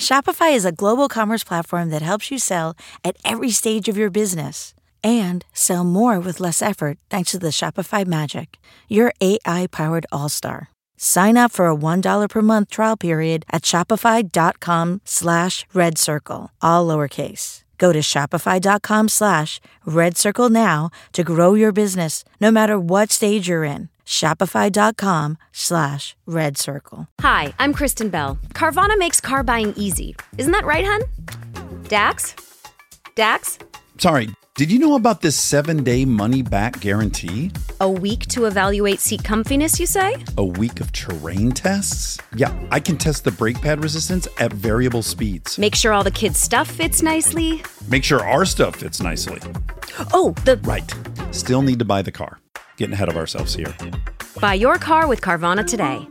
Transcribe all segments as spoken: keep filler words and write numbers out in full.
Shopify is a global commerce platform that helps you sell at every stage of your business and sell more with less effort thanks to the Shopify Magic, your A I-powered all-star. Sign up for a one dollar per month trial period at shopify.com slash red circle, all lowercase. Go to shopify.com slash red circle now to grow your business no matter what stage you're in. Shopify.com slash red circle. Hi, I'm Kristen Bell. Carvana makes car buying easy. Isn't that right, hun? Dax? Dax? Sorry, did you know about this seven-day money-back guarantee? A week to evaluate seat comfiness, you say? A week of terrain tests? Yeah, I can test the brake pad resistance at variable speeds. Make sure all the kids' stuff fits nicely. Make sure our stuff fits nicely. Oh, the... Right. Still need to buy the car. Getting ahead of ourselves here. Buy your car with Carvana today.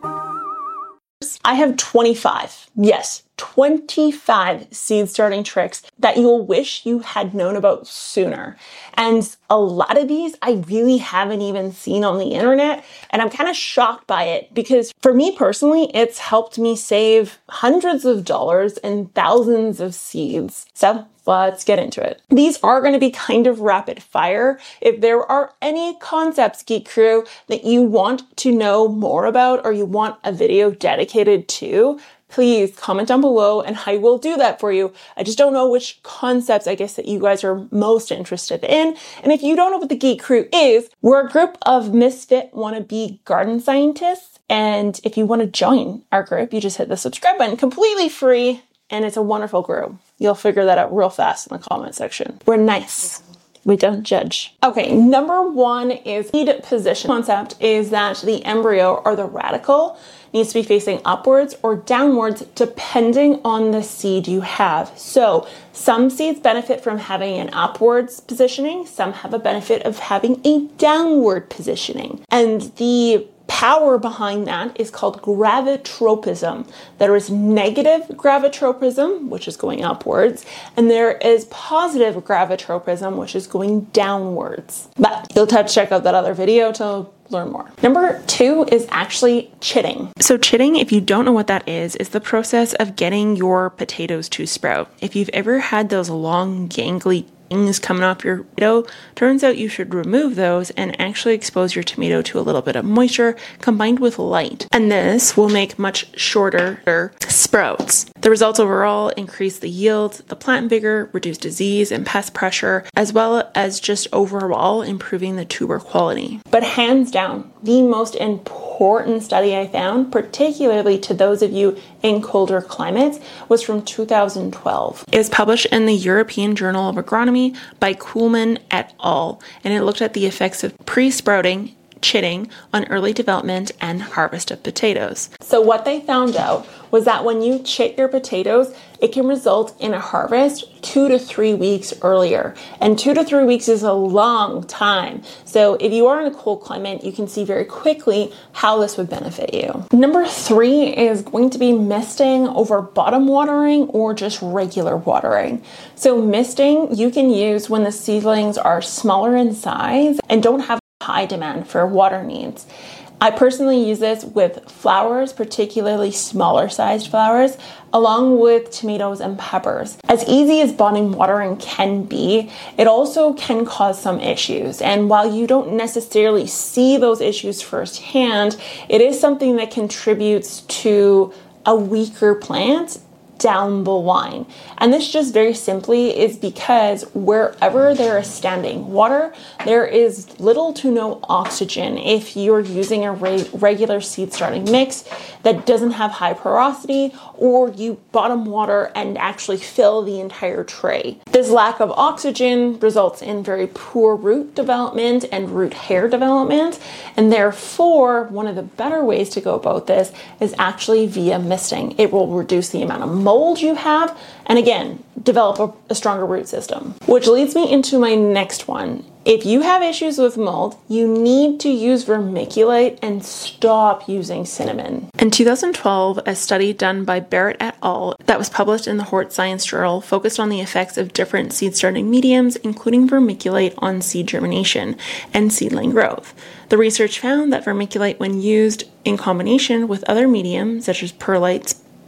I have twenty-five, yes, twenty-five seed starting tricks that you'll wish you had known about sooner. And a lot of these I really haven't even seen on the internet. And I'm kind of shocked by it because for me personally, it's helped me save hundreds of dollars and thousands of seeds. So let's get into it. These are going to be kind of rapid fire. If there are any concepts, Geek Crew, that you want to know more about or you want a video dedicated to, please comment down below and I will do that for you. I just don't know which concepts I guess that you guys are most interested in. And if you don't know what the Geek Crew is, we're a group of misfit wannabe garden scientists. And if you want to join our group, you just hit the subscribe button, completely free. And it's a wonderful group. You'll figure that out real fast in the comment section. We're nice. We don't judge. Okay, number one is seed position. Concept is that the embryo or the radicle needs to be facing upwards or downwards depending on the seed you have. So some seeds benefit from having an upwards positioning. Some have a benefit of having a downward positioning. And the power behind that is called gravitropism. There is negative gravitropism, which is going upwards, and there is positive gravitropism, which is going downwards. But you'll have to check out that other video to learn more. Number two is actually chitting. So chitting, if you don't know what that is, is the process of getting your potatoes to sprout. If you've ever had those long, gangly things coming off your tomato, turns out you should remove those and actually expose your tomato to a little bit of moisture combined with light. And this will make much shorter sprouts. The results overall increase the yield, the plant vigor, reduce disease and pest pressure, as well as just overall improving the tuber quality. But hands down, the most important study I found, particularly to those of you in colder climates, was from two thousand twelve. It was published in the European Journal of Agronomy by Kuhlmann et al., and it looked at the effects of pre-sprouting, chitting, on early development and harvest of potatoes. So what they found out was that when you chit your potatoes, it can result in a harvest two to three weeks earlier. And two to three weeks is a long time. So if you are in a cold climate, you can see very quickly how this would benefit you. Number three is going to be misting over bottom watering or just regular watering. So misting you can use when the seedlings are smaller in size and don't have high demand for water needs. I personally use this with flowers, particularly smaller sized flowers, along with tomatoes and peppers. As easy as bottom watering can be, it also can cause some issues. And while you don't necessarily see those issues firsthand, it is something that contributes to a weaker plant down the line. And this just very simply is because wherever there is standing water, there is little to no oxygen if you're using a re- regular seed starting mix that doesn't have high porosity, or you bottom water and actually fill the entire tray. This lack of oxygen results in very poor root development and root hair development, and therefore one of the better ways to go about this is actually via misting. It will reduce the amount of mold you have, and again, develop a, a stronger root system. Which leads me into my next one. If you have issues with mold, you need to use vermiculite and stop using cinnamon. In two thousand twelve, a study done by Barrett et al. That was published in the Hort Science Journal focused on the effects of different seed starting mediums, including vermiculite, on seed germination and seedling growth. The research found that vermiculite, when used in combination with other mediums such as perlite,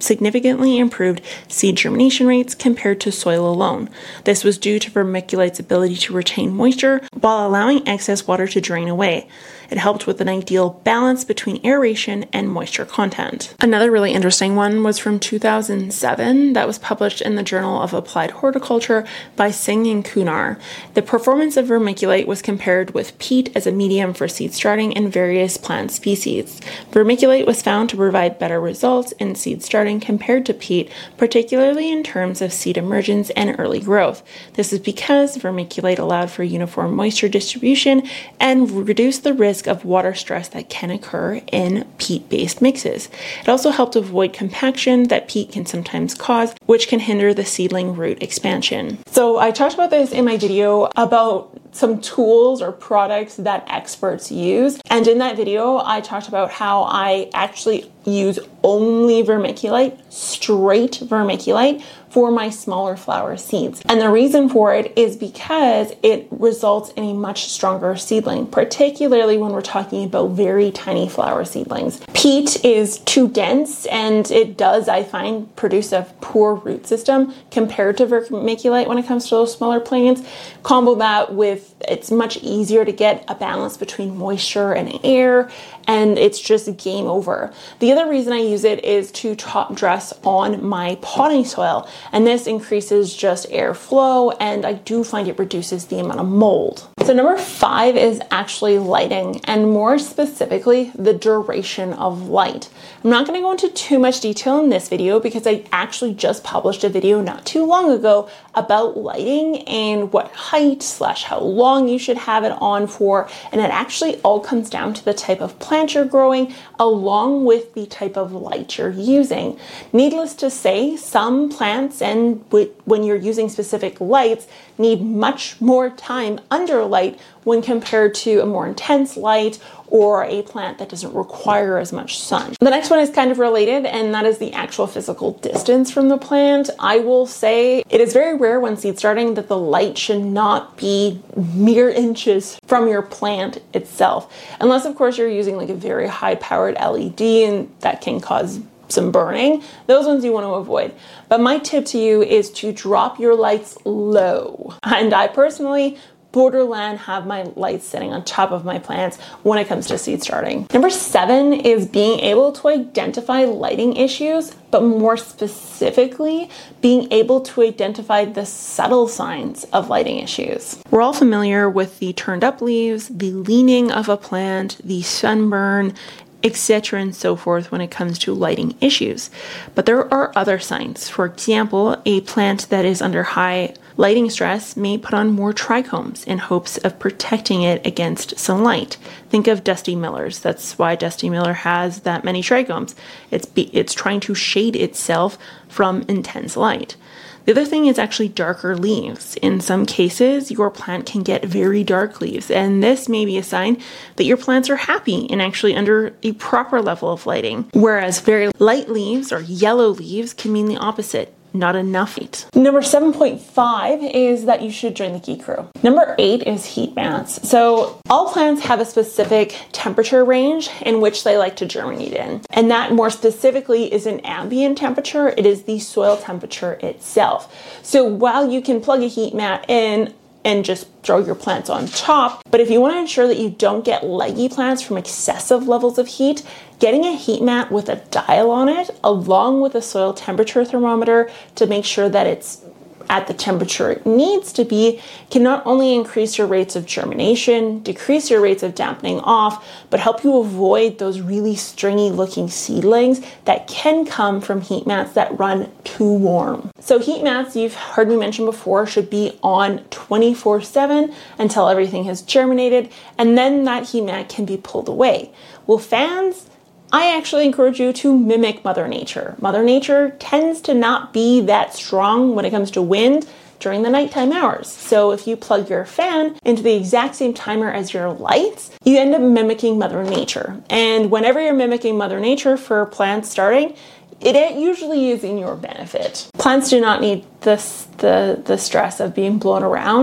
significantly improved seed germination rates compared to soil alone. This was due to vermiculite's ability to retain moisture while allowing excess water to drain away. It helped with an ideal balance between aeration and moisture content. Another really interesting one was from two thousand seven that was published in the Journal of Applied Horticulture by Singh and Kunar. The performance of vermiculite was compared with peat as a medium for seed starting in various plant species. Vermiculite was found to provide better results in seed starting compared to peat, particularly in terms of seed emergence and early growth. This is because vermiculite allowed for uniform moisture distribution and reduced the risk of water stress that can occur in peat-based mixes. It also helped avoid compaction that peat can sometimes cause, which can hinder the seedling root expansion. So I talked about this in my video about some tools or products that experts use. And in that video, I talked about how I actually use only vermiculite, straight vermiculite, for my smaller flower seeds. And the reason for it is because it results in a much stronger seedling, particularly when we're talking about very tiny flower seedlings. Peat is too dense and it does, I find, produce a poor root system compared to vermiculite when it comes to those smaller plants. Combo that with, it's much easier to get a balance between moisture and air, and it's just game over. The other reason I use it is to top dress on my potting soil, and this increases just airflow, and I do find it reduces the amount of mold. So number five is actually lighting, and more specifically, the duration of light. I'm not going to go into too much detail in this video because I actually just published a video not too long ago about lighting and what height slash how long you should have it on for, and it actually all comes down to the type of plant you're growing along with the type of light you're using. Needless to say, some plants, and when you're using specific lights, need much more time under light when compared to a more intense light or a plant that doesn't require as much sun. The next one is kind of related, and that is the actual physical distance from the plant. I will say it is very rare when seed starting that the light should not be mere inches from your plant itself, unless of course you're using like a very high powered L E D, and that can cause some burning. Those ones you want to avoid. But my tip to you is to drop your lights low. And I personally borderland have my lights sitting on top of my plants when it comes to seed starting. Number seven is being able to identify lighting issues, but more specifically, being able to identify the subtle signs of lighting issues. We're all familiar with the turned up leaves, the leaning of a plant, the sunburn, et cetera and so forth when it comes to lighting issues. But there are other signs. For example, a plant that is under high lighting stress may put on more trichomes in hopes of protecting it against sunlight. Think of Dusty Millers. That's why Dusty Miller has that many trichomes. It's be, it's trying to shade itself from intense light. The other thing is actually darker leaves. In some cases, your plant can get very dark leaves, and this may be a sign that your plants are happy and actually under a proper level of lighting. Whereas very light leaves or yellow leaves can mean the opposite. Not enough heat. Number seven point five is that you should join the Geek Crew. Number eight is heat mats. So all plants have a specific temperature range in which they like to germinate in. And that more specifically is an ambient temperature. It is the soil temperature itself. So while you can plug a heat mat in and just throw your plants on top, but if you want to ensure that you don't get leggy plants from excessive levels of heat, getting a heat mat with a dial on it, along with a soil temperature thermometer to make sure that it's at the temperature it needs to be, can not only increase your rates of germination, decrease your rates of dampening off, but help you avoid those really stringy looking seedlings that can come from heat mats that run too warm. So heat mats, you've heard me mention before, should be on twenty-four seven until everything has germinated, and then that heat mat can be pulled away. Well, fans, I actually encourage you to mimic Mother Nature. Mother Nature tends to not be that strong when it comes to wind during the nighttime hours. So if you plug your fan into the exact same timer as your lights, you end up mimicking Mother Nature. And whenever you're mimicking Mother Nature for plants starting, it usually is in your benefit. Plants do not need this, the, the stress of being blown around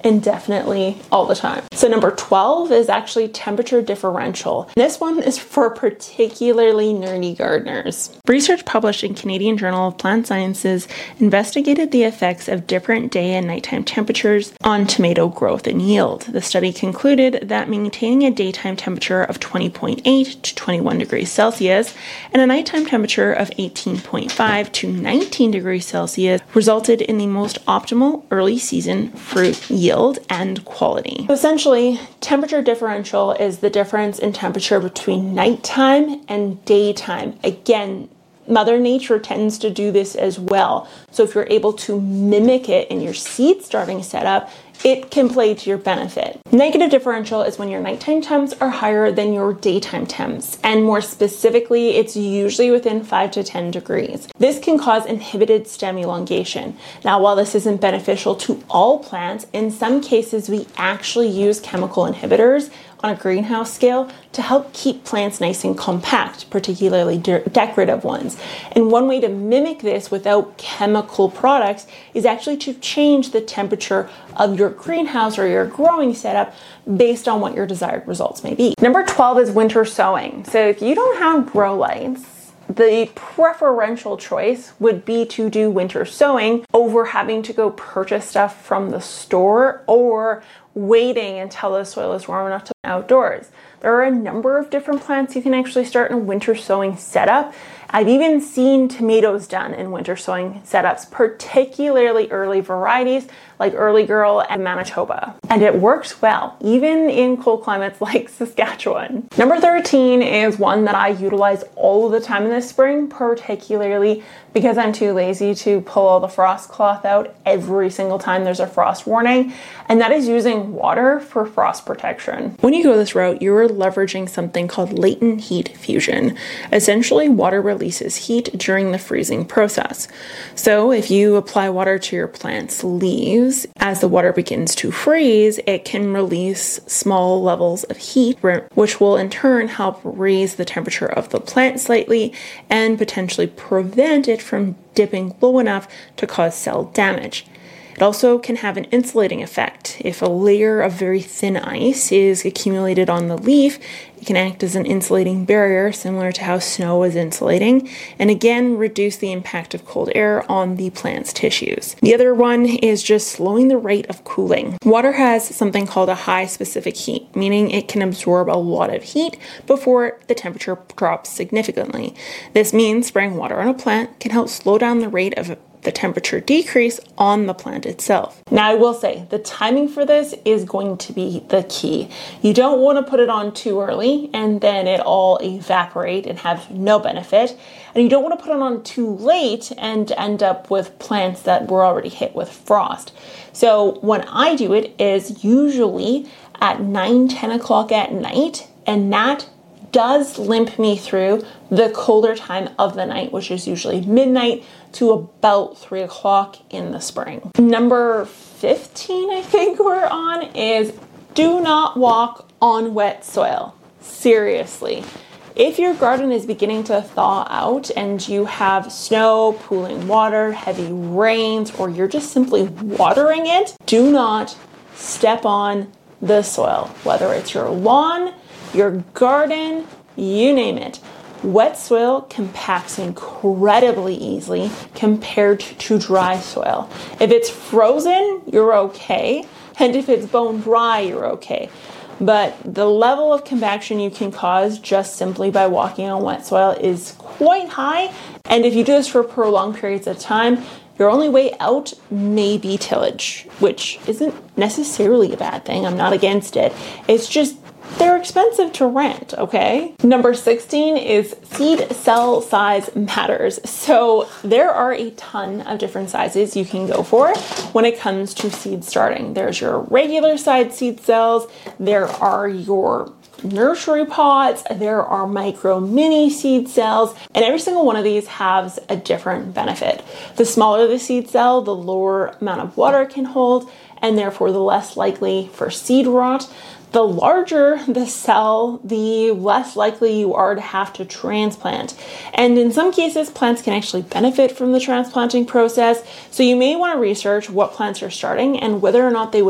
indefinitely all the time. So number twelve is actually temperature differential. This one is for particularly nerdy gardeners. Research published in Canadian Journal of Plant Sciences investigated the effects of different day and nighttime temperatures on tomato growth and yield. The study concluded that maintaining a daytime temperature of twenty point eight to twenty-one degrees Celsius and a nighttime temperature of eighteen point five to nineteen degrees Celsius resulted in the most optimal early season fruit yield and quality. So essentially, temperature differential is the difference in temperature between nighttime and daytime. Again, Mother Nature tends to do this as well. So if you're able to mimic it in your seed starting setup, it can play to your benefit. Negative differential is when your nighttime temps are higher than your daytime temps, and more specifically, it's usually within five to ten degrees. This can cause inhibited stem elongation. Now, while this isn't beneficial to all plants, in some cases we actually use chemical inhibitors on a greenhouse scale to help keep plants nice and compact, particularly de- decorative ones. And one way to mimic this without chemical products is actually to change the temperature of your greenhouse or your growing setup based on what your desired results may be. Number twelve is winter sowing. So if you don't have grow lights, the preferential choice would be to do winter sowing over having to go purchase stuff from the store or waiting until the soil is warm enough to outdoors. There are a number of different plants you can actually start in a winter sowing setup. I've even seen tomatoes done in winter sowing setups, particularly early varieties like Early Girl and Manitoba. And it works well, even in cold climates like Saskatchewan. Number thirteen is one that I utilize all the time in the spring, particularly because I'm too lazy to pull all the frost cloth out every single time there's a frost warning, and that is using water for frost protection. When you go this route, you're leveraging something called latent heat fusion. Essentially, water releases heat during the freezing process. So if you apply water to your plant's leaves, as the water begins to freeze, it can release small levels of heat, which will in turn help raise the temperature of the plant slightly and potentially prevent it from dipping low enough to cause cell damage. It also can have an insulating effect. If a layer of very thin ice is accumulated on the leaf, it can act as an insulating barrier, similar to how snow is insulating, and again, reduce the impact of cold air on the plant's tissues. The other one is just slowing the rate of cooling. Water has something called a high specific heat, meaning it can absorb a lot of heat before the temperature drops significantly. This means spraying water on a plant can help slow down the rate of the temperature decrease on the plant itself. Now, I will say the timing for this is going to be the key. You don't want to put it on too early and then it all evaporate and have no benefit. And you don't want to put it on too late and end up with plants that were already hit with frost. So when I do it is usually at nine, ten o'clock at night, and that does limp me through the colder time of the night, which is usually midnight to about three o'clock in the spring. Number fifteen, I think we're on, is do not walk on wet soil. Seriously. If your garden is beginning to thaw out and you have snow, pooling water, heavy rains, or you're just simply watering it, do not step on the soil, whether it's your lawn, your garden, you name it. Wet soil compacts incredibly easily compared to dry soil. If it's frozen, you're okay. And if it's bone dry, you're okay. But the level of compaction you can cause just simply by walking on wet soil is quite high. And if you do this for prolonged periods of time, your only way out may be tillage, which isn't necessarily a bad thing. I'm not against it. It's just they're expensive to rent, okay? Number sixteen is seed cell size matters. So there are a ton of different sizes you can go for when it comes to seed starting. There's your regular size seed cells, there are your nursery pots, there are micro mini seed cells, and every single one of these has a different benefit. The smaller the seed cell, the lower amount of water it can hold, and therefore the less likely for seed rot. The larger the cell, the less likely you are to have to transplant. And in some cases, plants can actually benefit from the transplanting process. So you may want to research what plants you're starting and whether or not they would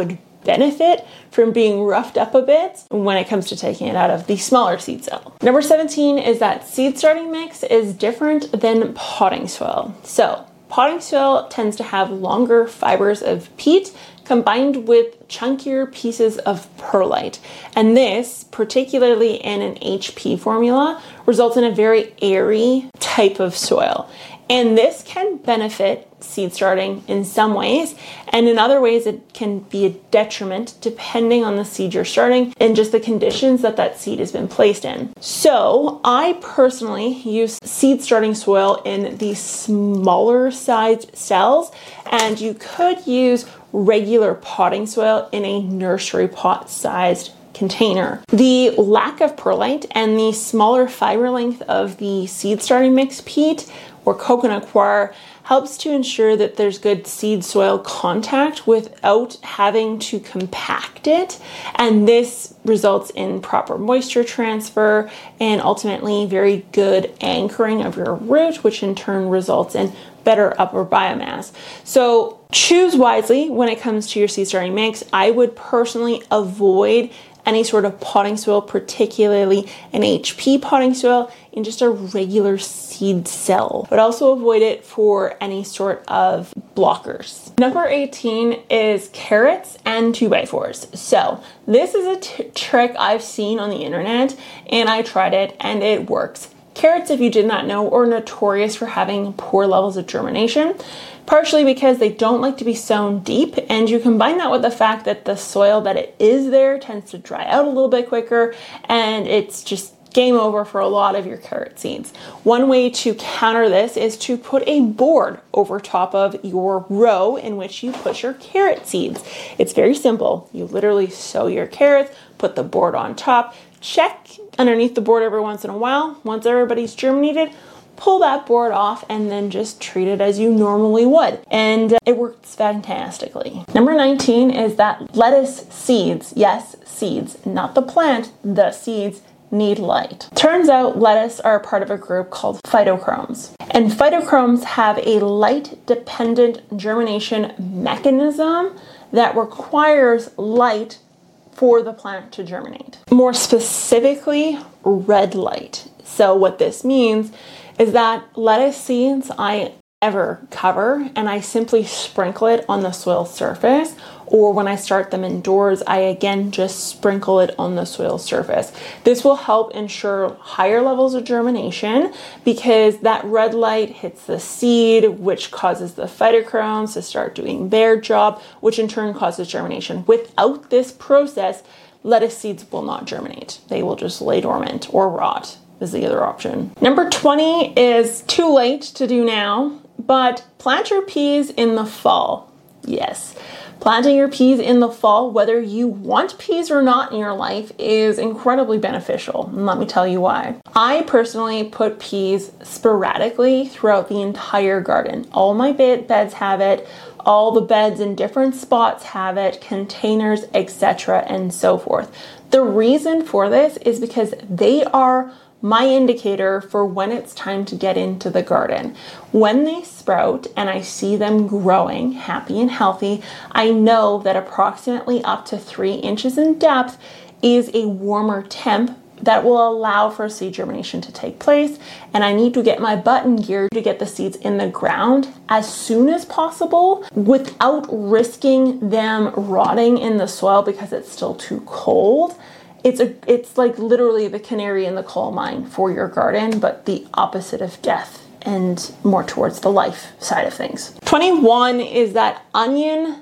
benefit from being roughed up a bit when it comes to taking it out of the smaller seed cell. Number seventeen is that seed starting mix is different than potting soil. So potting soil tends to have longer fibers of peat combined with chunkier pieces of perlite. And this, particularly in an H P formula, results in a very airy type of soil. And this can benefit seed starting in some ways, and in other ways it can be a detriment depending on the seed you're starting and just the conditions that that seed has been placed in. So I personally use seed starting soil in the smaller sized cells, and you could use regular potting soil in a nursery pot sized container. The lack of perlite and the smaller fiber length of the seed starting mix peat or coconut coir helps to ensure that there's good seed soil contact without having to compact it. And this results in proper moisture transfer and ultimately very good anchoring of your root, which in turn results in better upper biomass. So choose wisely when it comes to your seed starting mix. I would personally avoid any sort of potting soil, particularly an H P potting soil, in just a regular seed cell, but also avoid it for any sort of blockers. Number eighteen is carrots and two by fours. So this is a t- trick I've seen on the internet, and I tried it and it works. Carrots, if you did not know, are notorious for having poor levels of germination, partially because they don't like to be sown deep, and you combine that with the fact that the soil that it is there tends to dry out a little bit quicker, and it's just game over for a lot of your carrot seeds. One way to counter this is to put a board over top of your row in which you put your carrot seeds. It's very simple. You literally sow your carrots, put the board on top, check underneath the board every once in a while. Once everybody's germinated, pull that board off and then just treat it as you normally would. And uh, it works fantastically. Number nineteen is that lettuce seeds, yes, seeds, not the plant, the seeds need light. Turns out lettuce are a part of a group called phytochromes. And phytochromes have a light-dependent germination mechanism that requires light for the plant to germinate. More specifically, red light. So what this means is that lettuce seeds I ever cover and I simply sprinkle it on the soil surface, or when I start them indoors, I again just sprinkle it on the soil surface. This will help ensure higher levels of germination because that red light hits the seed, which causes the phytochromes to start doing their job, which in turn causes germination. Without this process, lettuce seeds will not germinate. They will just lay dormant or rot is the other option. Number twenty is too late to do now, but plant your peas in the fall. Yes, planting your peas in the fall, whether you want peas or not in your life, is incredibly beneficial. And let me tell you why. I personally put peas sporadically throughout the entire garden. All my beds have it. All the beds in different spots have it, containers, et cetera, and so forth. The reason for this is because they are my indicator for when it's time to get into the garden. When they sprout and I see them growing happy and healthy, I know that approximately up to three inches in depth is a warmer temp that will allow for seed germination to take place, and I need to get my butt in gear to get the seeds in the ground as soon as possible without risking them rotting in the soil because it's still too cold. It's a, it's like literally the canary in the coal mine for your garden, but the opposite of death and more towards the life side of things. twenty-one is that onion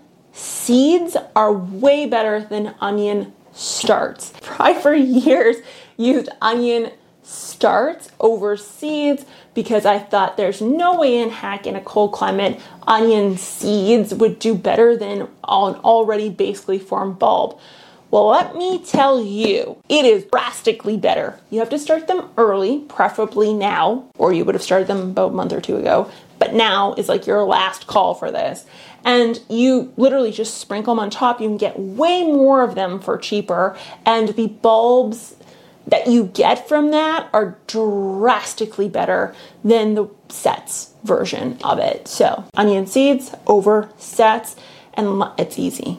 seeds are way better than onion starts. I, for years, used onion starts over seeds because I thought there's no way in heck in a cold climate onion seeds would do better than an already basically formed bulb. Well, let me tell you, it is drastically better. You have to start them early, preferably now, or you would have started them about a month or two ago, but now is like your last call for this. And you literally just sprinkle them on top. You can get way more of them for cheaper, and the bulbs that you get from that are drastically better than the sets version of it. So onion seeds over sets, and it's easy.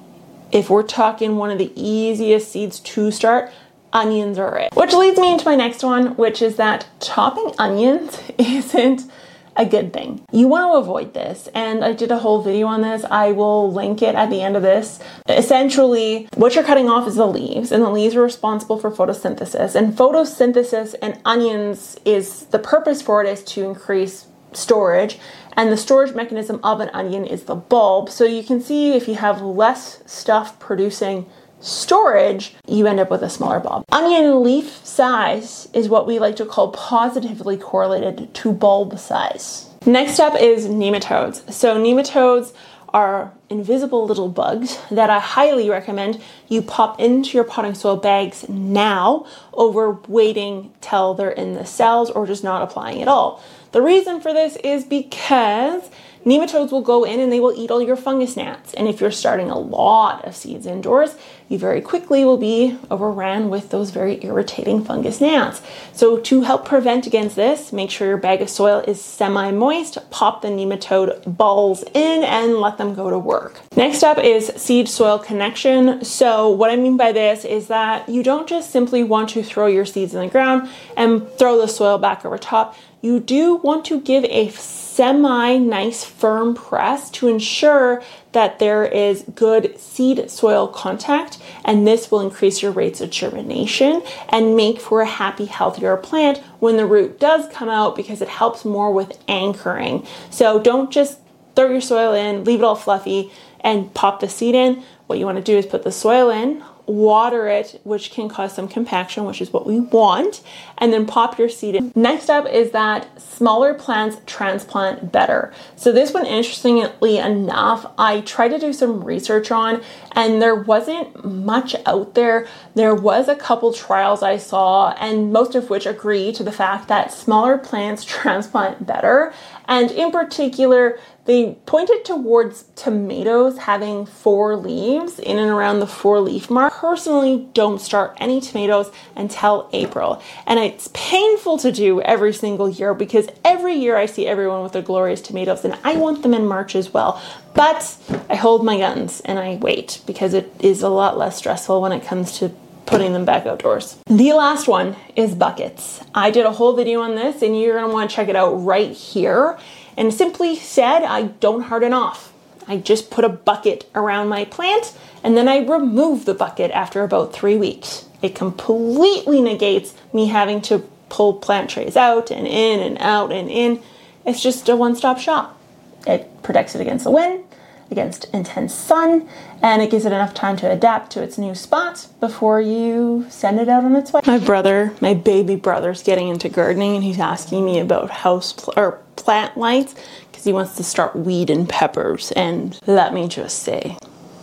if we're talking one of the easiest seeds to start, onions are it. Which leads me into my next one, which is that chopping onions isn't a good thing. You want to avoid this, and I did a whole video on this. I will link it at the end of this. Essentially, what you're cutting off is the leaves, and the leaves are responsible for photosynthesis. And photosynthesis and onions, is the purpose for it is to increase storage, and the storage mechanism of an onion is the bulb. So you can see if you have less stuff producing storage, you end up with a smaller bulb. Onion leaf size is what we like to call positively correlated to bulb size. Next up is nematodes. So nematodes are invisible little bugs that I highly recommend you pop into your potting soil bags now over waiting till they're in the cells or just not applying at all. The reason for this is because nematodes will go in and they will eat all your fungus gnats. And if you're starting a lot of seeds indoors, you very quickly will be overrun with those very irritating fungus gnats. So to help prevent against this, make sure your bag of soil is semi-moist, pop the nematode balls in and let them go to work. Next up is seed soil connection. So what I mean by this is that you don't just simply want to throw your seeds in the ground and throw the soil back over top. You do want to give a semi-nice firm press to ensure that there is good seed soil contact, and this will increase your rates of germination and make for a happy, healthier plant when the root does come out, because it helps more with anchoring. So don't just throw your soil in, leave it all fluffy, and pop the seed in. What you want to do is put the soil in, water it, which can cause some compaction, which is what we want, and then pop your seed in. Next up is that smaller plants transplant better. So this one, interestingly enough, I tried to do some research on, and there wasn't much out there. There was a couple trials I saw, and most of which agree to the fact that smaller plants transplant better. And in particular, they pointed towards tomatoes having four leaves in and around the four leaf mark. Personally, don't start any tomatoes until April. And it's painful to do every single year, because every year I see everyone with their glorious tomatoes and I want them in March as well. But I hold my guns and I wait, because it is a lot less stressful when it comes to putting them back outdoors. The last one is buckets. I did a whole video on this and you're gonna wanna check it out right here. And simply said, I don't harden off. I just put a bucket around my plant and then I remove the bucket after about three weeks. It completely negates me having to pull plant trays out and in and out and in. It's just a one-stop shop. It protects it against the wind, against intense sun, and it gives it enough time to adapt to its new spot before you send it out on its way. My brother, my baby brother's getting into gardening, and he's asking me about house pl- or plant lights because he wants to start weeding peppers. And let me just say,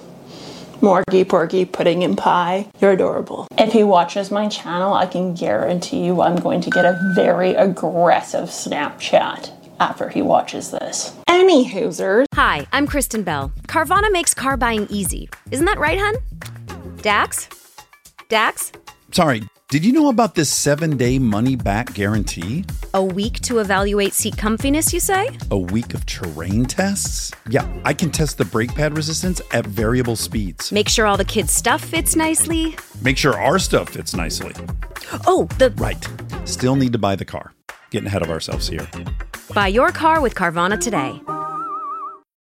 Morgy Porgy pudding and pie, you're adorable. If he watches my channel, I can guarantee you I'm going to get a very aggressive Snapchat after he watches this. Any hoosers. Hi, I'm Kristen Bell. Carvana makes car buying easy. Isn't that right, hun? Dax? Dax? Sorry, did you know about this seven-day money-back guarantee? A week to evaluate seat comfiness, you say? A week of terrain tests? Yeah, I can test the brake pad resistance at variable speeds. Make sure all the kids' stuff fits nicely. Make sure our stuff fits nicely. Oh, the... Right. Still need to buy the car. Getting ahead of ourselves here. Buy your car with Carvana today.